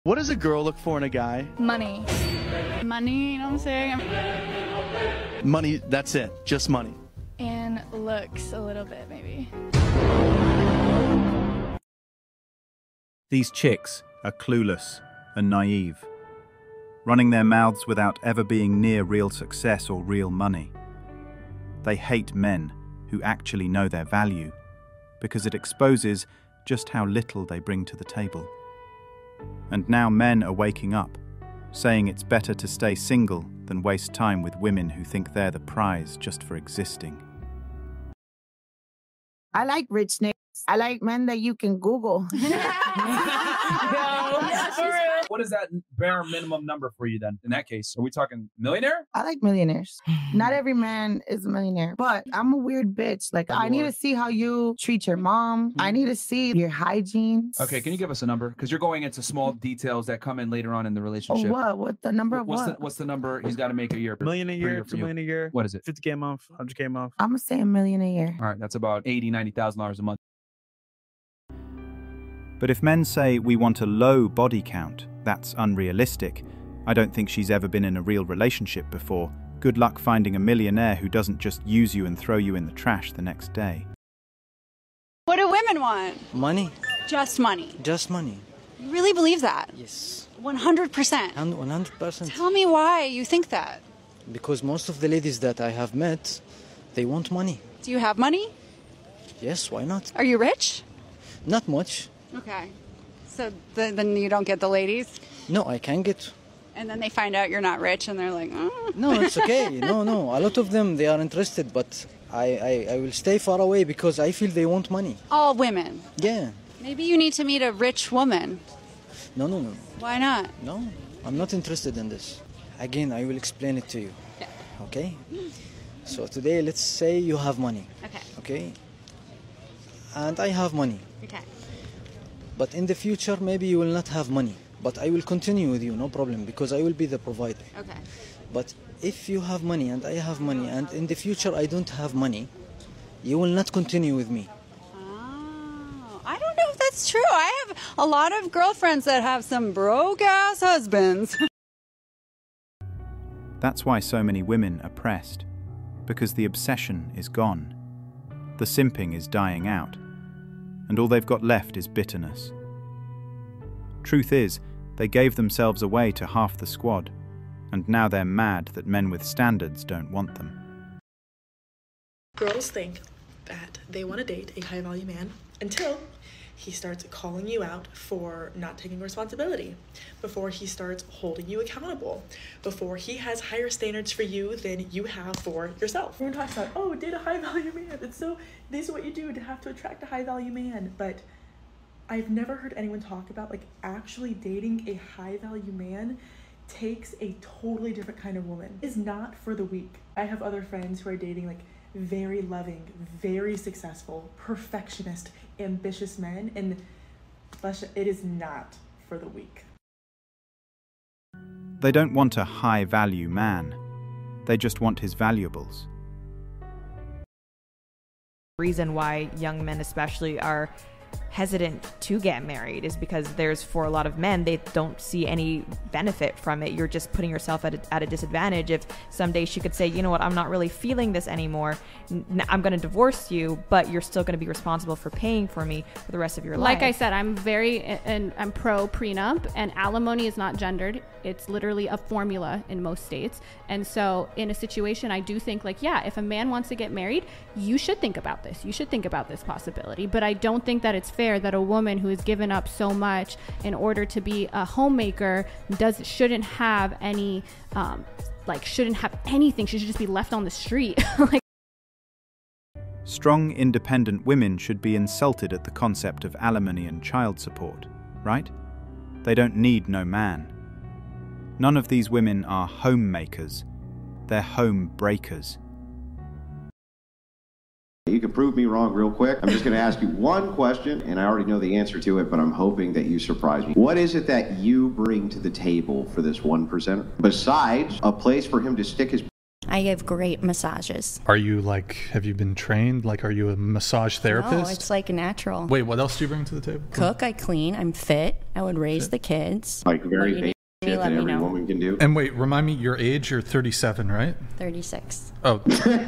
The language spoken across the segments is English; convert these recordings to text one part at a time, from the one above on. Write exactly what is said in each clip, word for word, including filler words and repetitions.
What does a girl look for in a guy? Money. Money, you know what I'm saying? Money, that's it. Just money. And looks a little bit, maybe. These chicks are clueless and naive, running their mouths without ever being near real success or real money. They hate men who actually know their value because it exposes just how little they bring to the table. And now men are waking up, saying it's better to stay single than waste time with women who think they're the prize just for existing. I like rich niggas. I like men that you can Google. What is that bare minimum number for you then? In that case, are we talking millionaire? I like millionaires. Not every man is a millionaire, but I'm a weird bitch. Like, I need to see how you treat your mom. I need to see your hygiene. Okay, can you give us a number? Because you're going into small details that come in later on in the relationship. Oh, what? What the number of what's what? The, what's the number he's got to make a year? A million a year, two you? million a year. What is it? fifty K a month, one hundred K a month. I'm gonna say a million a year. All right, that's about eighty, ninety thousand dollars a month. But if men say we want a low body count, that's unrealistic. I don't think she's ever been in a real relationship before. Good luck finding a millionaire who doesn't just use you and throw you in the trash the next day. What do women want? Money. Just money. Just money. You really believe that? Yes. one hundred percent. And one hundred percent. Tell me why you think that. Because most of the ladies that I have met, they want money. Do you have money? Yes, why not? Are you rich? Not much. Okay. So th then you don't get the ladies? No, I can get. And then they find out you're not rich and they're like, oh. No, it's okay. No, no. A lot of them, they are interested, but I, I, I will stay far away because I feel they want money. All women? Yeah. Maybe you need to meet a rich woman. No, no, no. Why not? No, I'm not interested in this. Again, I will explain it to you. Yeah. Okay? So today, let's say you have money. Okay. Okay? And I have money. Okay. But in the future, maybe you will not have money. But I will continue with you, no problem, because I will be the provider. Okay. But if you have money and I have money, and in the future I don't have money, you will not continue with me. Oh, I don't know if that's true. I have a lot of girlfriends that have some broke-ass husbands. That's why so many women are pressed, because the obsession is gone. The simping is dying out, and all they've got left is bitterness. Truth is, they gave themselves away to half the squad, and now they're mad that men with standards don't want them. Girls think that they want to date a high-value man until he starts calling you out for not taking responsibility, before he starts holding you accountable, before he has higher standards for you than you have for yourself. Everyone talks about, oh, date a high-value man. It's so, this is what you do to have to attract a high-value man. But I've never heard anyone talk about, like, actually dating a high-value man takes a totally different kind of woman. It is not for the weak. I have other friends who are dating, like, very loving, very successful, perfectionist, ambitious men, and it is not for the weak. They don't want a high-value man. They just want his valuables. Reason why young men especially are hesitant to get married is because there's, for a lot of men, they don't see any benefit from it. You're just putting yourself at a, at a disadvantage. If someday she could say, you know what, I'm not really feeling this anymore, N- I'm going to divorce you, but you're still going to be responsible for paying for me for the rest of your life. Like I said, I'm very, and I'm pro prenup, and alimony is not gendered. It's literally a formula in most states. And so in a situation, I do think, like, yeah, if a man wants to get married, you should think about this. You should think about this possibility. But I don't think that it's fair that a woman who has given up so much in order to be a homemaker does shouldn't have any um like shouldn't have anything. She should just be left on the street. Like, strong, independent women should be insulted at the concept of alimony and child support, right? They don't need no man. None of these women are homemakers. They're home breakers. You can prove me wrong real quick. I'm just going to ask you one question, and I already know the answer to it, but I'm hoping that you surprise me. What is it that you bring to the table for this one percenter, besides a place for him to stick his I give great massages. Are you like, have you been trained? Like, are you a massage therapist? No, it's like natural. Wait, what else do you bring to the table? Cook, I clean, I'm fit, I would raise Fit. the kids. Like very What do you basic need? shit Let that me every know. woman can do. And wait, remind me your age. You're thirty-seven, right? thirty-six. Oh.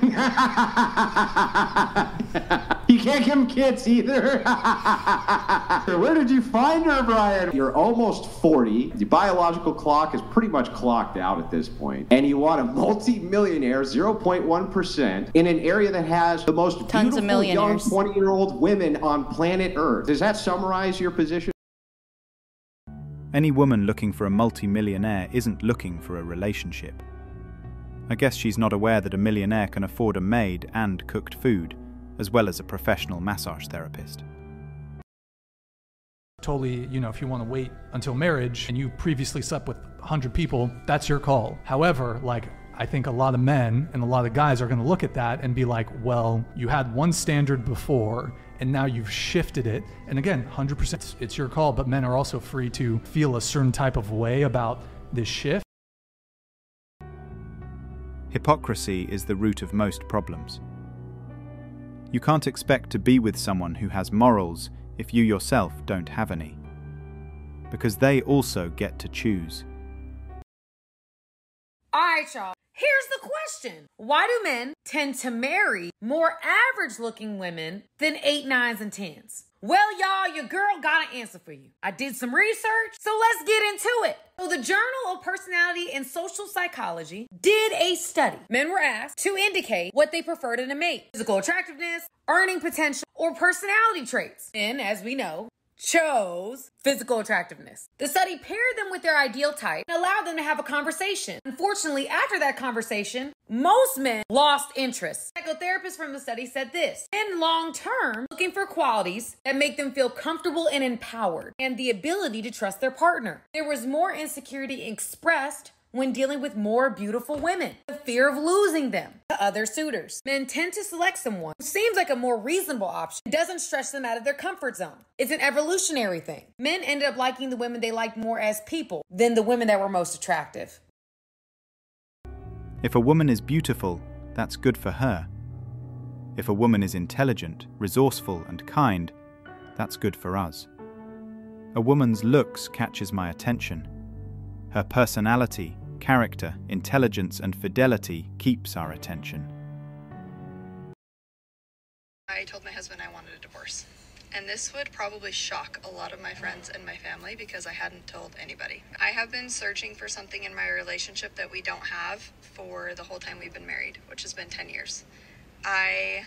You can't give him kids either. Where did you find her, Brian? You're almost forty. The biological clock is pretty much clocked out at this point. And you want a multi-millionaire, zero point one percent, in an area that has the most Tons of beautiful young millionaires. twenty-year-old women on planet Earth. Does that summarize your position? Any woman looking for a multi-millionaire isn't looking for a relationship. I guess she's not aware that a millionaire can afford a maid and cooked food, as well as a professional massage therapist. Totally, you know, if you want to wait until marriage and you previously slept with one hundred people, that's your call. However, like, I think a lot of men and a lot of guys are going to look at that and be like, well, you had one standard before and now you've shifted it. And again, one hundred percent it's your call, but men are also free to feel a certain type of way about this shift. Hypocrisy is the root of most problems. You can't expect to be with someone who has morals if you yourself don't have any, because they also get to choose. All right, y'all. Here's the question. Why do men tend to marry more average-looking women than eight, nines, and tens? Well, y'all, your girl got an answer for you. I did some research, so let's get into it. So the Journal of Personality and Social Psychology did a study. Men were asked to indicate what they preferred in a mate: physical attractiveness, earning potential, or personality traits. And as we know, chose physical attractiveness. The study paired them with their ideal type and allowed them to have a conversation. Unfortunately, after that conversation, most men lost interest. Psychotherapists from the study said this: men long-term looking for qualities that make them feel comfortable and empowered, and the ability to trust their partner. There was more insecurity expressed when dealing with more beautiful women, the fear of losing them to other suitors. Men tend to select someone who seems like a more reasonable option and doesn't stretch them out of their comfort zone. It's an evolutionary thing. Men ended up liking the women they liked more as people than the women that were most attractive. If a woman is beautiful, that's good for her. If a woman is intelligent, resourceful, and kind, that's good for us. A woman's looks catches my attention. Her personality, character, intelligence, and fidelity keeps our attention. I told my husband I wanted a divorce. And this would probably shock a lot of my friends and my family because I hadn't told anybody. I have been searching for something in my relationship that we don't have for the whole time we've been married, which has been ten years. I...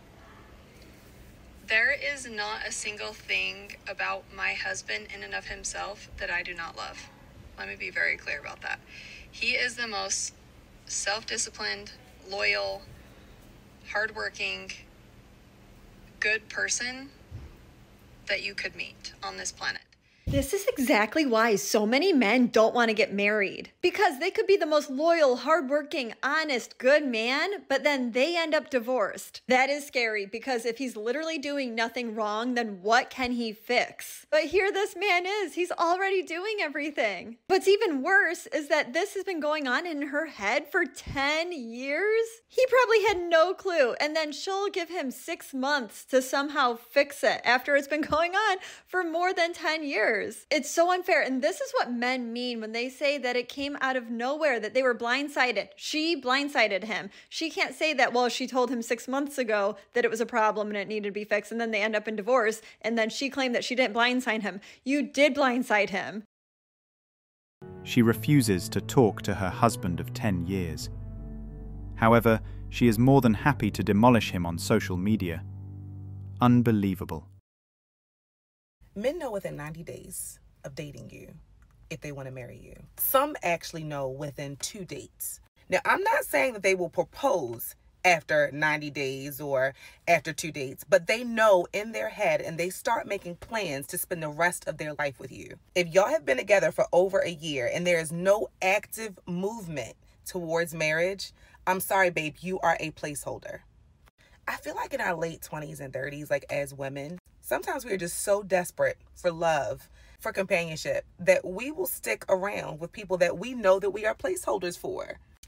There is not a single thing about my husband in and of himself that I do not love. Let me be very clear about that. He is the most self-disciplined, loyal, hardworking, good person that you could meet on this planet. This is exactly why so many men don't want to get married. Because they could be the most loyal, hardworking, honest, good man, but then they end up divorced. That is scary because if he's literally doing nothing wrong, then what can he fix? But here this man is. He's already doing everything. What's even worse is that this has been going on in her head for ten years. He probably had no clue, and then she'll give him six months to somehow fix it after it's been going on for more than ten years. It's so unfair. And this is what men mean when they say that it came out of nowhere, that they were blindsided. She blindsided him. She can't say that, well, she told him six months ago that it was a problem and it needed to be fixed, and then they end up in divorce, and then she claimed that she didn't blindside him. You did blindside him. She refuses to talk to her husband of ten years. However, she is more than happy to demolish him on social media. Unbelievable. Men know within ninety days of dating you if they want to marry you. Some actually know within two dates. Now, I'm not saying that they will propose after ninety days or after two dates, but they know in their head and they start making plans to spend the rest of their life with you. If y'all have been together for over a year and there is no active movement towards marriage, I'm sorry, babe, you are a placeholder. I feel like in our late twenties and thirties, like as women, sometimes we're just so desperate for love, for companionship, that we will stick around with people that we know that we are placeholders for.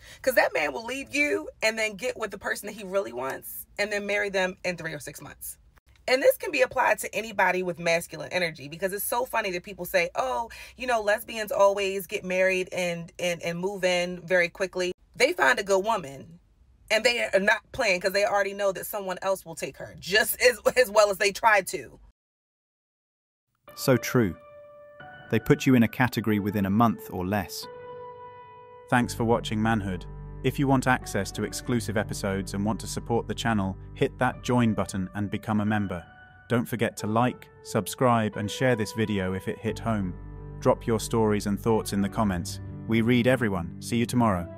Because that man will leave you and then get with the person that he really wants and then marry them in three or six months. And this can be applied to anybody with masculine energy, because it's so funny that people say, oh, you know, lesbians always get married and, and, and move in very quickly. They find a good woman and they are not playing because they already know that someone else will take her just as, as well as they tried to. So true. They put you in a category within a month or less. Thanks for watching Manhood. If you want access to exclusive episodes and want to support the channel, hit that join button and become a member. Don't forget to like, subscribe, and share this video if it hit home. Drop your stories and thoughts in the comments. We read everyone. See you tomorrow.